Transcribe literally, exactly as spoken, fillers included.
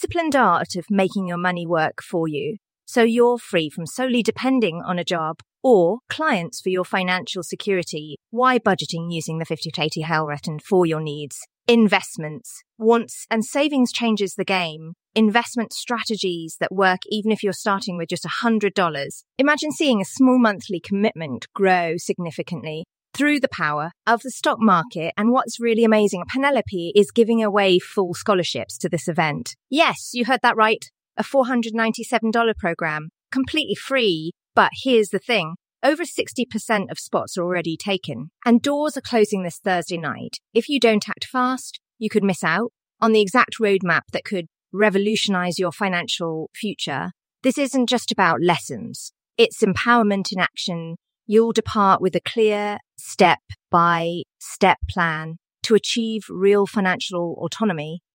disciplined art of making your money work for you, so you're free from solely depending on a job or clients for your financial security. Why budgeting using the fifty to eighty Hellraton for your needs? Investments. Wants and savings changes the game. Investment strategies that work even if you're starting with just one hundred dollars. Imagine seeing a small monthly commitment grow significantly through the power of the stock market. And what's really amazing, Penelope is giving away full scholarships to this event. Yes, you heard that right. A four hundred ninety-seven dollars program, completely free. But here's the thing. Over sixty percent of spots are already taken, and doors are closing this Thursday night. If you don't act fast, you could miss out on the exact roadmap that could revolutionize your financial future. This isn't just about lessons. It's empowerment in action. You'll depart with a clear step-by-step plan to achieve real financial autonomy.